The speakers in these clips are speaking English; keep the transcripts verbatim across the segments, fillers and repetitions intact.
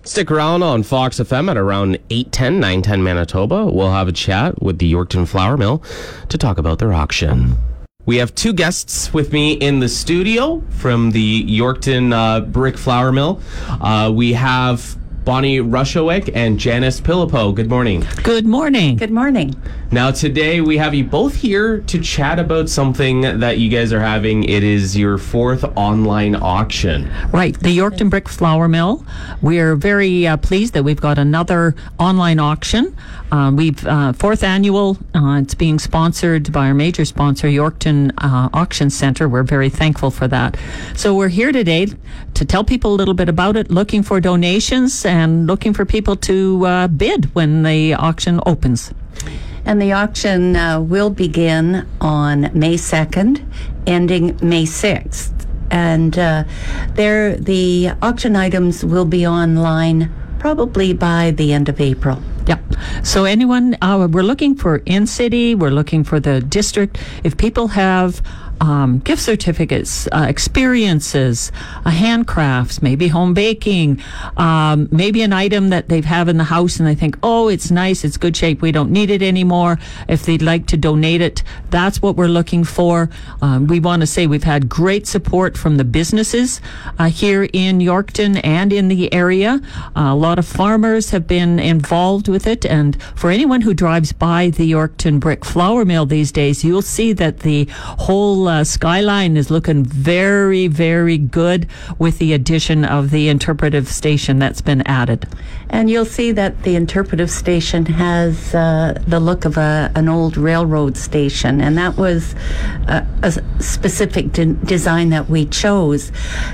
Stick around on Fox F M at around eight ten, nine ten Manitoba. We'll have a chat with the Yorkton Flour Mill to talk about their auction. We have two guests with me in the studio from the Yorkton uh, Brick Flour Mill. Uh, we have Bonnie Rushowick and Janice Pilipo. Good morning. Good morning. Good morning. Now, today we have you both here to chat about something that you guys are having. It is your fourth online auction. Right, the Yorkton Brick Flour Mill. We're very uh, pleased that we've got another online auction. Uh, we've uh, fourth annual. Uh, it's being sponsored by our major sponsor, Yorkton uh, Auction Centre. We're very thankful for that. So we're here today to tell people a little bit about it, looking for donations and looking for people to uh, bid when the auction opens. And the auction uh, will begin on May second, ending May sixth. And uh, there, the auction items will be online probably by the end of April. Yep. So anyone, uh, we're looking for in-city, we're looking for the district. If people have um, gift certificates, uh, experiences, uh, handcrafts, maybe home baking, um, maybe an item that they have in the house and they think, oh, it's nice, it's good shape, we don't need it anymore. If they'd like to donate it, that's what we're looking for. Um, we want to say we've had great support from the businesses uh, here in Yorkton and in the area. Uh, a lot of farmers have been involved with it, and for anyone who drives by the Yorkton Brick Flour Mill these days, you'll see that the whole uh, skyline is looking very, very good with the addition of the interpretive station that's been added. And you'll see that the interpretive station has uh, the look of a, an old railroad station, and that was uh, a specific de- design that we chose.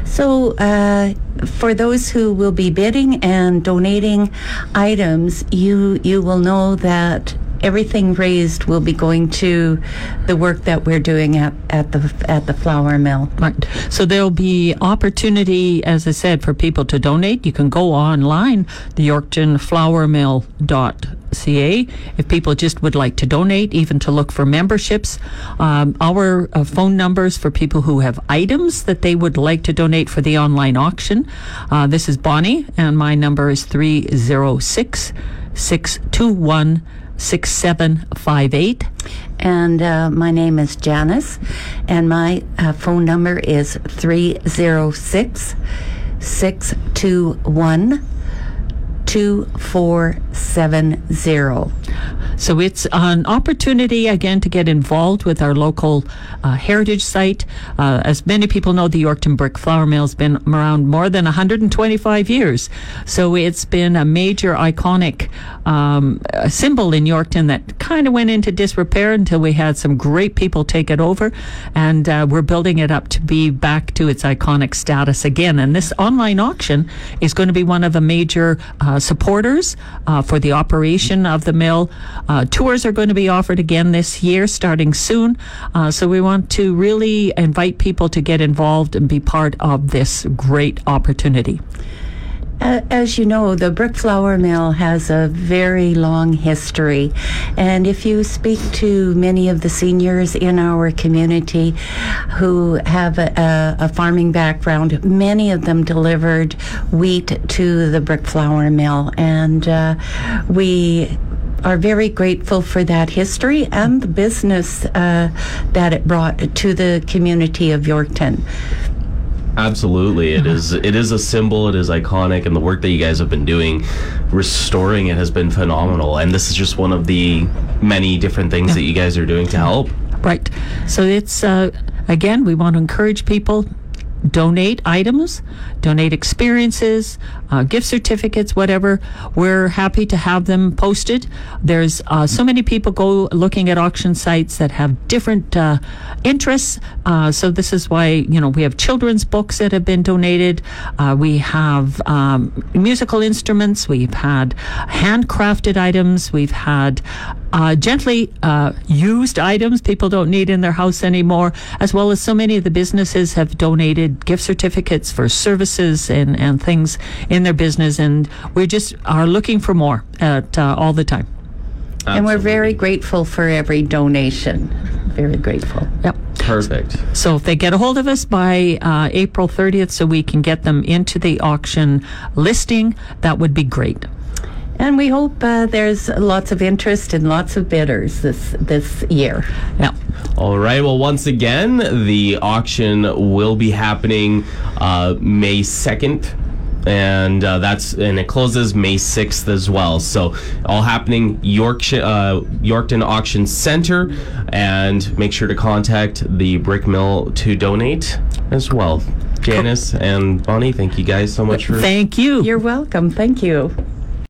So uh, for those who will be bidding and donating items, you you will know that everything raised will be going to the work that we're doing at, at the at the flour mill. Right. So there'll be opportunity, as I said, for people to donate. You can go online, the yorkton flour mill dot c a, if people just would like to donate, even to look for memberships. Um, our uh, phone numbers for people who have items that they would like to donate for the online auction. Uh, this is Bonnie, and my number is three oh six, six two one, six seven five eight. And uh, my name is Janice, and my uh, phone number is three oh six, six two one, two four seven zero. So it's an opportunity, again, to get involved with our local uh, heritage site. Uh, as many people know, the Yorkton Brick Flour Mill has been around more than one hundred twenty-five years. So it's been a major iconic um, a symbol in Yorkton that kind of went into disrepair until we had some great people take it over. And uh, we're building it up to be back to its iconic status again. And this online auction is going to be one of the major uh, supporters uh, for the operation of the mill. Uh, tours are going to be offered again this year, starting soon. Uh, so we want to really invite people to get involved and be part of this great opportunity. Uh, as you know, the Brick Flour Mill has a very long history, and if you speak to many of the seniors in our community who have a, a, a farming background, many of them delivered wheat to the Brick Flour Mill, and uh, we are very grateful for that history and the business uh, that it brought to the community of Yorkton. Absolutely. It is it is a symbol, it is iconic, and the work that you guys have been doing restoring it has been phenomenal, and this is just one of the many different things yeah. that you guys are doing to help. Right. So it's uh, again, we want to encourage people, donate items, donate experiences, uh, gift certificates, whatever. We're happy to have them posted. There's uh, so many people go looking at auction sites that have different uh, interests. Uh, so this is why, you know, we have children's books that have been donated. Uh, we have um, musical instruments. We've had handcrafted items. We've had uh, gently uh, used items people don't need in their house anymore, as well as so many of the businesses have donated gift certificates for services and, and things in their business, and we just are looking for more at uh, all the time. And we're very Absolutely. grateful for every donation. Very grateful. Yep. Perfect. So if they get a hold of us by uh, April thirtieth so we can get them into the auction listing, that would be great. And we hope uh, there's lots of interest and lots of bidders this this year. Yeah. All right. Well, once again, the auction will be happening uh, May second. And uh, that's and it closes May sixth as well. So all happening Yorkshire, uh, Yorkton Auction Center, and make sure to contact the Brick Mill to donate as well. Janice and Bonnie, thank you guys so much for. Thank you. You're welcome. Thank you.